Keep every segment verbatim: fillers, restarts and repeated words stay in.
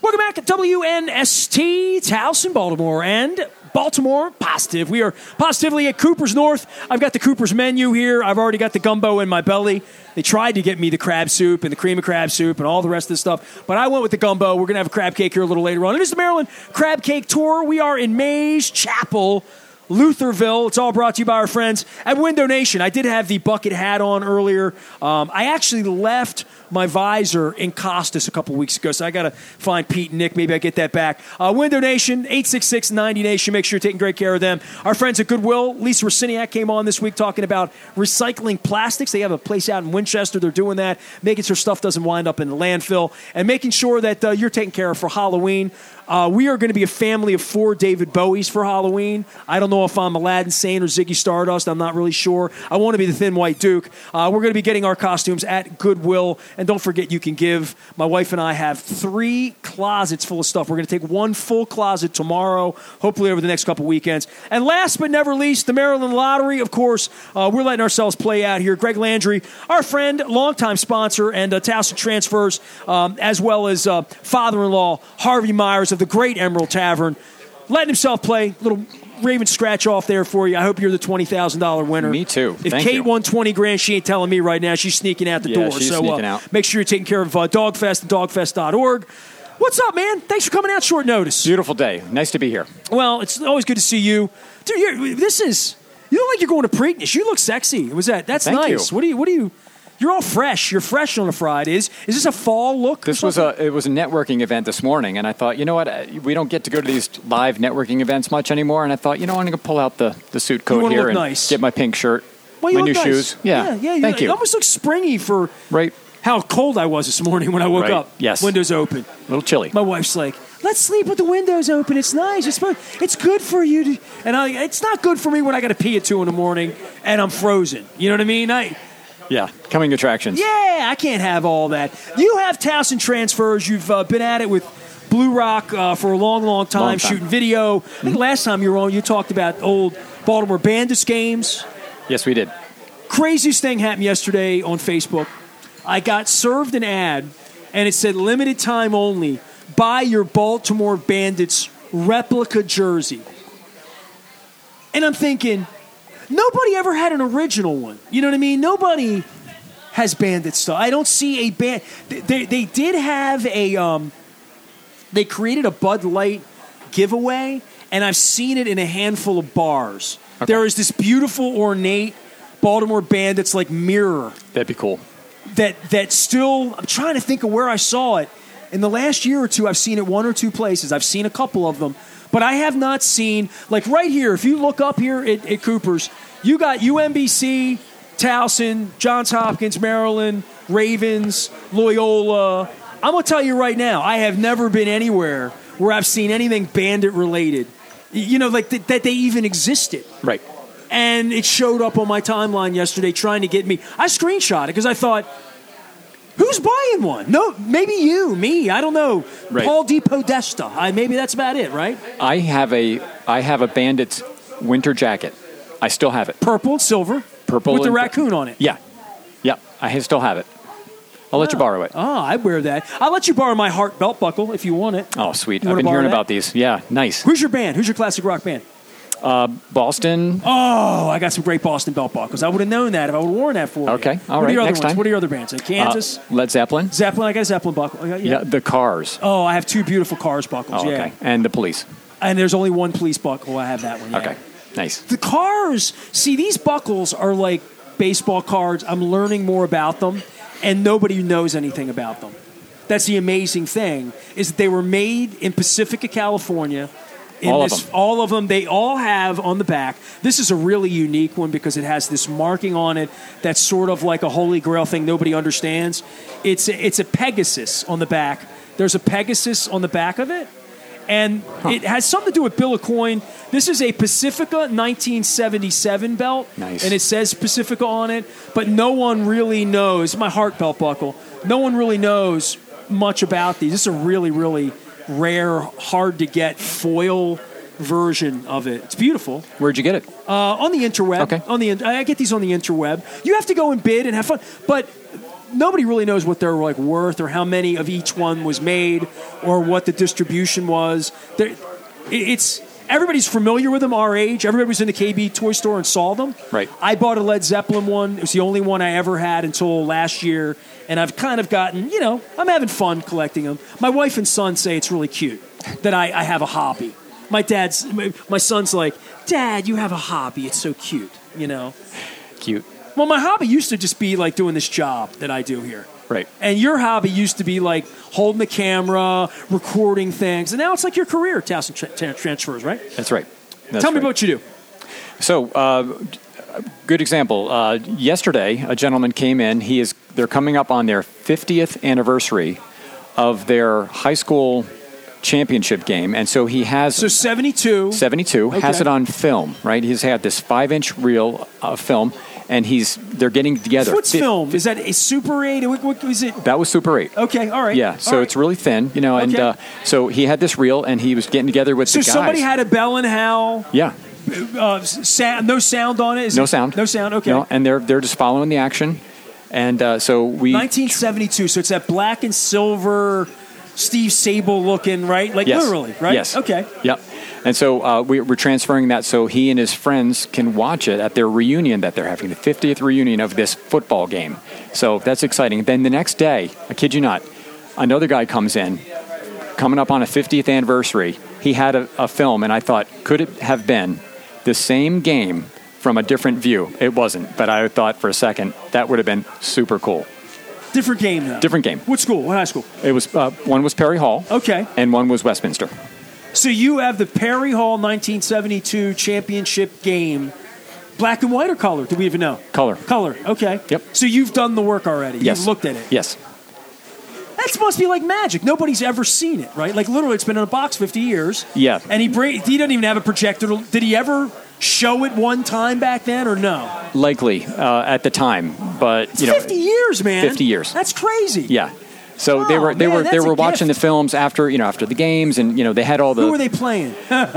Welcome back to W N S T, Towson, Baltimore, and Baltimore Positive. We are positively at Cooper's North. I've got the Cooper's menu here. I've already got the gumbo in my belly. They tried to get me the crab soup and the cream of crab soup and all the rest of the stuff, but I went with the gumbo. We're going to have a crab cake here a little later on. It is the Maryland Crab Cake Tour. We are in Mays Chapel, Lutherville. It's all brought to you by our friends at Window Nation. I did have the bucket hat on earlier. Um, I actually left my visor in Costas a couple weeks ago, so I got to find Pete and Nick. Maybe I get that back. Uh, Window Nation, eight six six, ninety Nation. Make sure you're taking great care of them. Our friends at Goodwill, Lisa Raciniak came on this week talking about recycling plastics. They have a place out in Winchester. They're doing that, making sure stuff doesn't wind up in the landfill, and making sure that uh, you're taken care of for Halloween. Uh, we are going to be a family of four David Bowies for Halloween. I don't know if I'm Aladdin Sane or Ziggy Stardust. I'm not really sure. I want to be the Thin White Duke. Uh, we're going to be getting our costumes at Goodwill. And don't forget, you can give. My wife and I have three closets full of stuff. We're going to take one full closet tomorrow, hopefully over the next couple weekends. And last but never least, the Maryland Lottery. Of course, uh, we're letting ourselves play out here. Greg Landry, our friend, longtime sponsor, and uh, Towson Transfers, um, as well as uh, father-in-law Harvey Myers of the Great Emerald Tavern, letting himself play. Little Raven scratch off there for you. I hope you're the twenty thousand dollars winner. Me too. If Thank Kate you. won twenty grand, she ain't telling me right now. She's sneaking out the yeah, door. She's so sneaking uh, out. Make sure you're taking care of uh, Dogfest and dogfest dot org. What's up, man? Thanks for coming out short notice. Beautiful day. Nice to be here. Well, it's always good to see you. Dude, you're, this is, you look like you're going to Preakness. You look sexy. Was that? That's Thank nice. you. What do you, what do you, you're all fresh. You're fresh on a Friday. Is, is this a fall look? This was a it was a networking event this morning, and I thought, you know what, uh, we don't get to go to these live networking events much anymore, and I thought, you know, I'm going to pull out the, the suit coat wanna here look and nice. get my pink shirt, Well, you my look new nice. shoes. Yeah, yeah. yeah Thank you. you. It almost looks springy for Right. how cold I was this morning when I woke Right. up. Yes. Windows open. A little chilly. My wife's like, let's sleep with the windows open. It's nice. It's fun. It's good for you. To, and I, it's not good for me when I got to pee at two in the morning and I'm frozen. You know what I mean? I, Yeah, coming attractions. yeah, I can't have all that. You have Towson Transfers. You've uh, been at it with Blue Rock uh, for a long, long time, Long time. shooting video. I think last time you were on, you talked about old Baltimore Bandits games. Yes, we did. Craziest thing happened yesterday on Facebook. I got served an ad, and it said limited time only. Buy your Baltimore Bandits replica jersey. And I'm thinking, nobody ever had an original one. You know what I mean? Nobody has Bandit stuff. I don't see a band. They, they did have a. Um, they created a Bud Light giveaway, and I've seen it in a handful of bars. Okay. There is this beautiful, ornate Baltimore Bandits like mirror That'd be cool. that that still. I'm trying to think of where I saw it. In the last year or two, I've seen it one or two places. I've seen a couple of them. But I have not seen, like right here, if you look up here at, at Cooper's, you got U M B C, Towson, Johns Hopkins, Maryland, Ravens, Loyola. I'm going to tell you right now, I have never been anywhere where I've seen anything Bandit related. You know, like th- that they even existed. Right. And it showed up on my timeline yesterday trying to get me. I screenshot it because I thought, who's buying one? No, maybe you, me, I don't know. Right. Paul DePodesta. I, maybe that's about it, right? I have a I have a Bandits winter jacket. I still have it. Purple and silver. Purple with the and- raccoon on it. Yeah. Yeah. I still have it. I'll let you borrow it. Oh, I wear that. I'll let you borrow my heart belt buckle if you want it. Oh, sweet. You I've wanna been borrow hearing that? about these. Yeah, nice. Who's your band? Who's your classic rock band? Boston. Oh, I got some great Boston belt buckles. I would have known that if I would have worn that for you. Okay, all what right, Are your other next ones? time. What are your other bands? Like Kansas? Uh, Led Zeppelin. Zeppelin. I got a Zeppelin buckle. Yeah. Yeah, the Cars. Oh, I have two beautiful Cars buckles. Oh, yeah. okay. And the Police. And there's only one police buckle. I have that one. Yeah. Okay, nice. The Cars, see, these buckles are like baseball cards. I'm learning more about them, and nobody knows anything about them. That's the amazing thing, is that they were made in Pacifica, California. In All of this, them. All of them. They all have on the back. This is a really unique one because it has this marking on it that's sort of like a holy grail thing nobody understands. It's a, it's a Pegasus on the back. There's a Pegasus on the back of it. And it has something to do with Bill Coin. This is a Pacifica nineteen seventy-seven belt. Nice. And it says Pacifica on it. But no one really knows. My heart belt buckle. No one really knows much about these. This is a really, really rare, hard-to-get foil version of it. It's beautiful. Where'd you get it? Uh, on the interweb. Okay. On the I get these on the interweb. You have to go and bid and have fun. But nobody really knows what they're like worth or how many of each one was made or what the distribution was. There, it's everybody's familiar with them our age. Everybody was in the K B toy store and saw them. Right. I bought a Led Zeppelin one. It was the only one I ever had until last year, and I've kind of gotten, you know, I'm having fun collecting them. My wife and son say it's really cute that I, I have a hobby. My dad's, my, my son's like, Dad, you have a hobby. It's so cute, you know. Cute. Well, my hobby used to just be like doing this job that I do here. Right. And your hobby used to be like holding the camera, recording things. And now it's like your career, Towson tra- tra- Transfers, right? That's right. That's Tell me right. about what you do. So, uh, good example. Uh, yesterday, a gentleman came in. He is. They're coming up on their fiftieth anniversary of their high school championship game, and so he has So seventy-two. seventy-two Okay. has it on film. Right. He's had this five-inch reel of film, and he's they're getting together. What's Fi- film? Is that a Super eight? What, what was it? That was Super eight. Okay, all right. Yeah, so All right. it's really thin, you know, and Okay. uh, so he had this reel, and he was getting together with So the guys. somebody had a Bell and Howell, yeah, uh, sound, no sound on it? Is no it- sound, No sound, okay. No, and they're they're just following the action, and uh, so we nineteen seventy-two, so it's that black and silver Steve Sable looking, right? Like yes. literally, right? Yes. Okay. Yep. And so uh, we, we're transferring that so he and his friends can watch it at their reunion that they're having, the fiftieth reunion of this football game. So that's exciting. Then the next day, I kid you not, another guy comes in, coming up on a fiftieth anniversary. He had a, a film, and I thought, could it have been the same game from a different view? It wasn't, but I thought for a second that would have been super cool. Different game, though. Different game. What school? What high school? It was uh, one was Perry Hall, Okay. and one was Westminster. So you have the Perry Hall nineteen seventy-two championship game, black and white or color? Do we even know? Color. Color, okay. Yep. So you've done the work already. Yes. You've looked at it. Yes. That must be like magic. Nobody's ever seen it, right? Like literally, it's been in a box fifty years. Yeah. And he bring, he doesn't even have a projector. Did he ever show it one time back then or no? Likely uh, at the time, but It's you know, fifty years, man. fifty years. That's crazy. yeah. So they Oh, were they man, were they that's were a watching gift. the films after you know after the games, and you know they had all the. Who were they playing?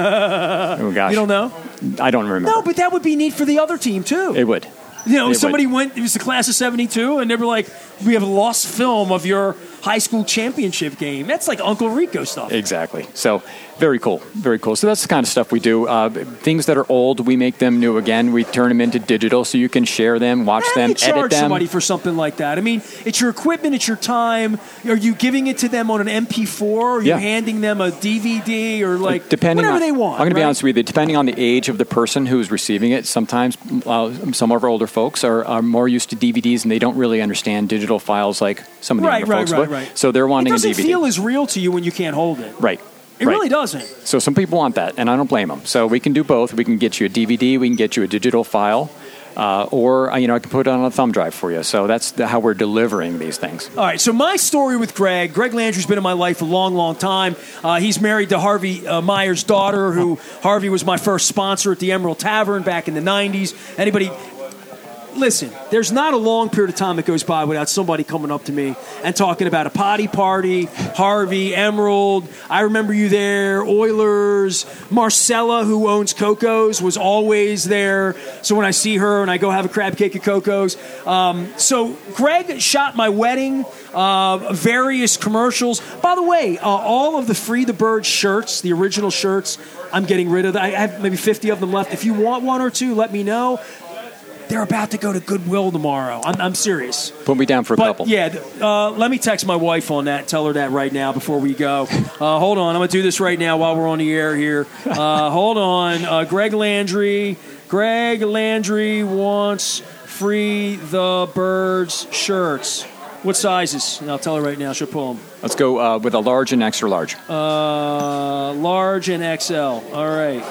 Oh gosh, You don't know? I don't remember. No, but that would be neat for the other team too. it would. You know, It somebody would. went, it was the class of seventy-two, and they were like, we have a lost film of your high school championship game. That's like Uncle Rico stuff. Exactly. So very cool, very cool. So that's the kind of stuff we do. Uh, things that are old, we make them new again. We turn them into digital, so you can share them, watch How do them, you charge edit them. somebody for something like that? I mean, it's your equipment, it's your time. Are you giving it to them on an M P four? Or are you Yeah. handing them a D V D or like Depending whatever on, they want? I'm going to be right? honest with you. Depending on the age of the person who's receiving it, sometimes uh, some of our older folks are, are more used to D V Ds and they don't really understand digital files like some of the Right, younger right, folks right, would. right. So they're It wanting a doesn't D V D. feel as real to you when you can't hold it. right. It right. really doesn't. So some people want that, and I don't blame them. So we can do both. We can get you a D V D. We can get you a digital file. Uh, or, uh, you know, I can put it on a thumb drive for you. So that's the, how we're delivering these things. All right, so my story with Greg, Greg Landry's been in my life a long, long time. Uh, he's married to Harvey uh, Meyer's daughter, who Harvey was my first sponsor at the Emerald Tavern back in the nineties. Anybody... Listen, there's not a long period of time that goes by without somebody coming up to me and talking about a potty party, Harvey, Emerald, I remember you there, Oilers, Marcella, who owns Coco's, was always there. So when I see her and I go have a crab cake at Coco's. Um, so Greg shot my wedding, uh, various commercials. By the way, uh, all of the Free the Bird shirts, the original shirts, I'm getting rid of. I have maybe fifty of them left. If you want one or two, let me know. They're about to go to Goodwill tomorrow. I'm, I'm serious. Put me down for a But, couple. yeah, uh, let me text my wife on that. Tell her that right now before we go. Uh, hold on. I'm going to do this right now while we're on the air here. Uh, hold on. Uh, Greg Landry. Greg Landry wants Free the Birds shirts. What sizes? And I'll tell her right now. She'll pull them. Let's go uh, with a large and extra large. Uh, large and X L. All right.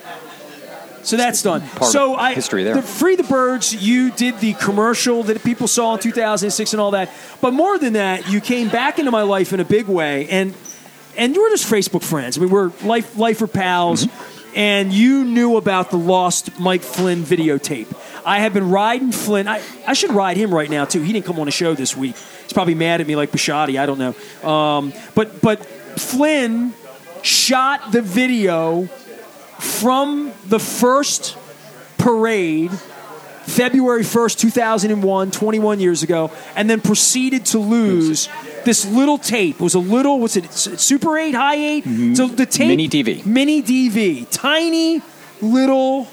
So that's done. Part so of I history there. The Free the Birds, you did the commercial that people saw in two thousand six and all that. But more than that, you came back into my life in a big way, and and you were just Facebook friends. I mean, we're life lifer pals, mm-hmm. and you knew about the lost Mike Flynn videotape. I have been riding Flynn. I, I should ride him right now too. He didn't come on the show this week. He's probably mad at me like Bisciotti. I don't know. Um, but but Flynn shot the video from the first parade February first, two thousand one, twenty-one years ago, and then proceeded to lose this little tape. It was a little, what's it, Super eight, High eight? Mm-hmm. So the tape. Mini D V. Mini D V. Tiny little,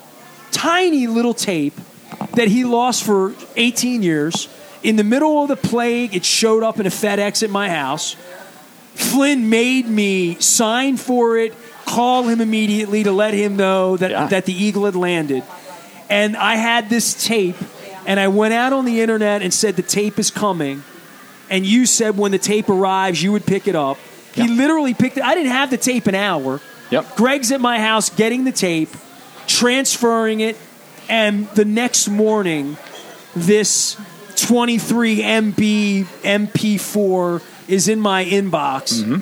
tiny little tape that he lost for eighteen years. In the middle of the plague, it showed up in a FedEx at my house. Flynn made me sign for it, call him immediately to let him know that, yeah. that the Eagle had landed. And I had this tape, and I went out on the internet and said the tape is coming. And you said when the tape arrives, you would pick it up. Yep. He literally picked it. I didn't have the tape an hour. Yep. Greg's at my house getting the tape, transferring it, and the next morning, this twenty-three M B M P four is in my inbox. Mm-hmm.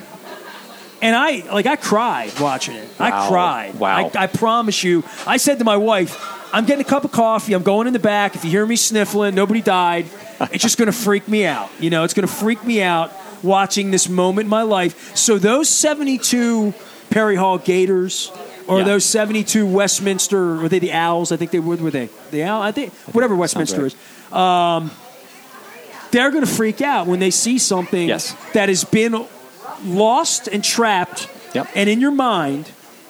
And I like I cried watching it. Wow. I cried. Wow. I, I promise you. I said to my wife, I'm getting a cup of coffee. I'm going in the back. If you hear me sniffling, nobody died. It's just going to freak me out. You know, it's going to freak me out watching this moment in my life. So those seventy-two Perry Hall Gators or yeah. those seventy-two Westminster, were they the Owls? I think they were, were they? The Owl? I think, whatever Westminster right. is. Um, they're going to freak out when they see something yes. that has been lost and trapped yep. and in your mind.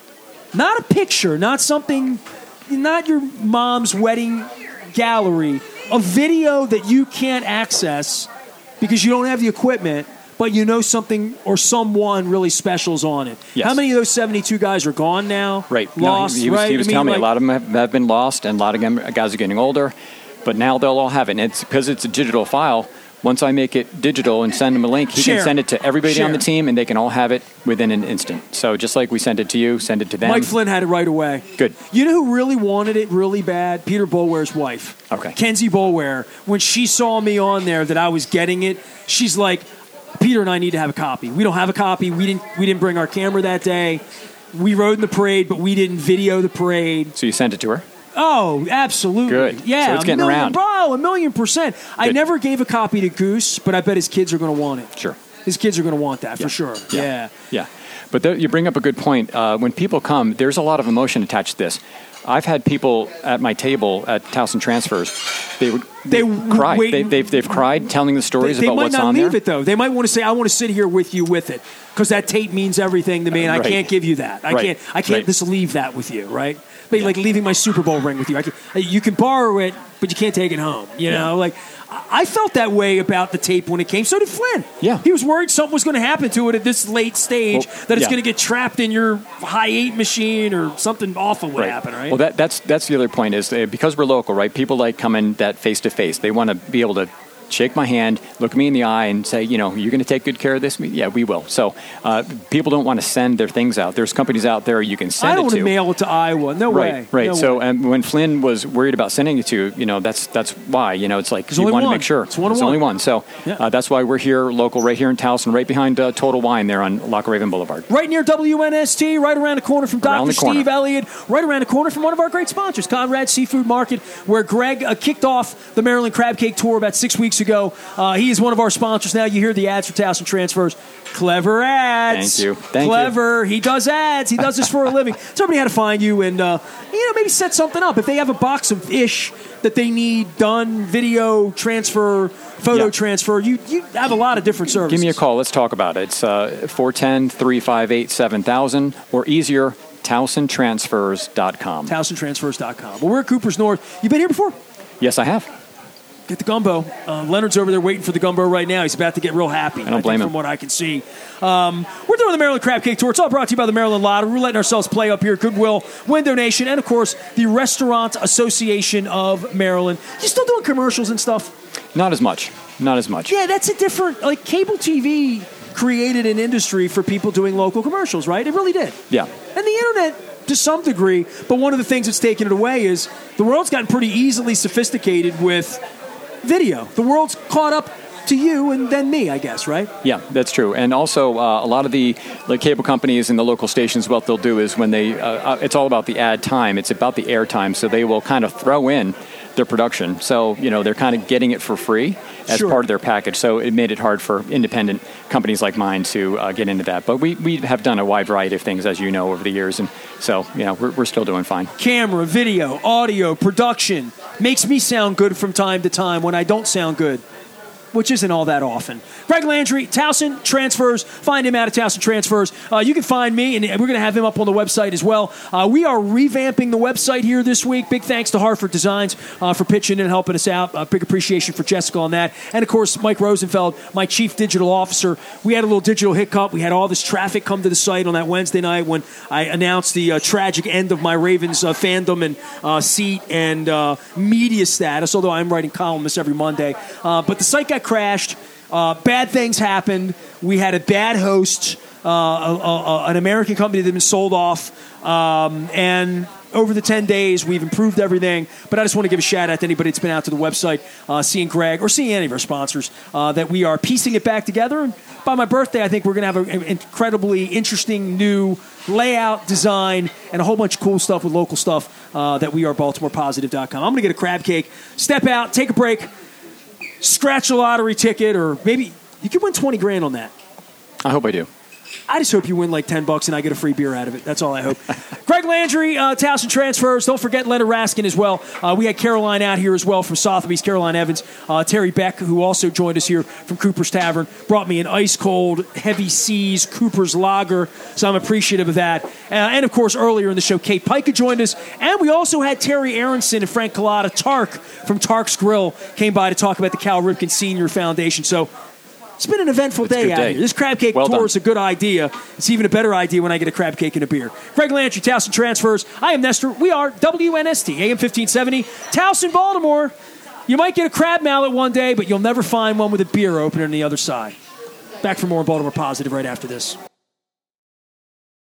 Not a picture, not something, not your mom's wedding gallery, a video that you can't access because you don't have the equipment, but you know something or someone really special's on it. Yes. How many of those seventy-two guys are gone now? Right. Lost, no, he, he was, right? He was I mean, telling like, me a lot of them have, have been lost, and a lot of them, guys are getting older. But now they'll all have it. And it's because it's a digital file. Once I make it digital and send them a link, he Share. can send it to everybody Share. on the team, and they can all have it within an instant. So just like we send it to you, send it to them. Mike Flynn had it right away. Good. You know who really wanted it really bad? Peter Boulware's wife. Okay. Kenzie Boulware. When she saw me on there that I was getting it, she's like, Peter and I need to have a copy. We don't have a copy. We didn't we didn't bring our camera that day. We rode in the parade, but we didn't video the parade. So you sent it to her? Oh, absolutely. Good. Yeah. So it's getting a million, around. Bro, a million percent. I Good. never gave a copy to Goose, but I bet his kids are going to want it. Sure. His kids are going to want that Yeah. for sure. Yeah. Yeah. Yeah. But there, you bring up a good point. Uh, when people come, there's a lot of emotion attached to this. I've had people at my table at Towson Transfers. They would They cry. wait- They, they've, they've cried telling the stories They, they about might what's not on leave there. it, though. They might want to say, I want to sit here with you with it because that tape means everything to me, and I Right. can't give you that. I Right. can't I can't Right. just leave that with you, right? But like leaving my Super Bowl ring with you. I can, you can borrow it, but you can't take it home. You Yeah. know, like I I felt that way about the tape when it came. So did Flynn. Yeah. He was worried something was going to happen to it at this late stage, Well, that it's yeah. going to get trapped in your high eight machine or something awful would Right. happen, right? Well, that, that's that's the other point is uh, because we're local, right? People like coming that face to face. They want to be able to shake my hand, look me in the eye, and say, you know, you're going to take good care of this? Yeah, we will. So uh, people don't want to send their things out. There's companies out there you can send I don't it want to. to mail it to Iowa. No Right, way. right. No so way. um, when Flynn was worried about sending it to, you know, that's that's why, you know, it's like There's you only want to one. make sure. It's one on There's one. only one. So Yeah. uh, that's why we're here local, right here in Towson, right behind uh, Total Wine there on Lock Raven Boulevard. Right near W N S T, right around the corner from Around Doctor the corner. Steve Elliott, right around the corner from one of our great sponsors, Conrad Seafood Market, where Greg uh, kicked off the Maryland Crab Cake Tour about six weeks ago. Uh, he is one of our sponsors now. You hear the ads for Towson Transfers. Clever ads. Thank you. Thank Clever. He does ads. He does this for a living. Somebody had to find you and, uh, you know, maybe set something up. If they have a box of ish that they need done, video transfer, photo Yeah. transfer, you, you have a lot of different services. Give me a call. Let's talk about it. It's uh, four one zero, three five eight, seven thousand or easier, towson transfers dot com. Towson Transfers dot com. Well, we're at Cooper's North. You been here before? Yes, I have. Get the gumbo. Uh, Leonard's over there waiting for the gumbo right now. He's about to get real happy. I don't blame think him. From what I can see. Um, we're doing the Maryland Crab Cake Tour. It's all brought to you by the Maryland Lottery. We're letting ourselves play up here. Goodwill, Win Donation, and, of course, the Restaurant Association of Maryland. You still doing commercials and stuff? Not as much. Not as much. Yeah, that's a different... Like, cable T V created an industry for people doing local commercials, right? It really did. Yeah. And the internet, to some degree, but one of the things that's taken it away is the world's gotten pretty easily sophisticated with video. The world's caught up to you and then me, I guess, right? Yeah, that's true. And also, uh, a lot of the like cable companies and the local stations, what they'll do is when they, uh, uh, it's all about the ad time. It's about the air time. So they will kind of throw in their production. So, you know, they're kind of getting it for free as Sure. part of their package. So it made it hard for independent companies like mine to uh, get into that. But we, we have done a wide variety of things, as you know, over the years. And so, you know, we're, we're still doing fine. Camera, video, audio, production, makes me sound good from time to time when I don't sound good, which isn't all that often. Greg Landry, Towson Transfers. Find him out at Towson Transfers. Uh, you can find me, and we're going to have him up on the website as well. Uh, we are revamping the website here this week. Big thanks to Hartford Designs uh, for pitching in and helping us out. Uh, big appreciation for Jessica on that. And, of course, Mike Rosenfeld, my chief digital officer. We had a little digital hiccup. We had all this traffic come to the site on that Wednesday night when I announced the uh, tragic end of my Ravens uh, fandom and uh, seat and uh, media status, although I'm writing columnists every Monday. Uh, but the site got crashed. Uh, bad things happened. We had a bad host, uh, a, a, an American company that had been sold off, um, and over the ten days, we've improved everything. But I just want to give a shout out to anybody that's been out to the website, uh, seeing Greg, or seeing any of our sponsors, uh, that we are piecing it back together. And by my birthday, I think we're going to have an incredibly interesting new layout, design, and a whole bunch of cool stuff with local stuff uh, that we are Baltimore Positive dot com. I'm going to get a crab cake, step out, take a break, scratch a lottery ticket, or maybe you could win twenty grand on that. I hope I do. I just hope you win like ten bucks and I get a free beer out of it. That's all I hope. Greg Landry, uh, Towson Transfers. Don't forget Leonard Raskin as well. Uh, we had Caroline out here as well from Sotheby's, Caroline Evans. Uh, Terry Beck, who also joined us here from Cooper's Tavern, brought me an ice-cold, heavy seas Cooper's Lager, so I'm appreciative of that. Uh, and, of course, earlier in the show, Kate Pica joined us. And we also had Terry Aronson and Frank Collada. Tark from Tark's Grill came by to talk about the Cal Ripken Senior Foundation. So it's been an eventful day out day. here. This crab cake well tour done. is a good idea. It's even a better idea when I get a crab cake and a beer. Greg Landry, Towson Transfers. I am Nestor. We are W N S T, A M fifteen seventy, Towson, Baltimore. You might get a crab mallet one day, but you'll never find one with a beer opener on the other side. Back for more Baltimore Positive right after this.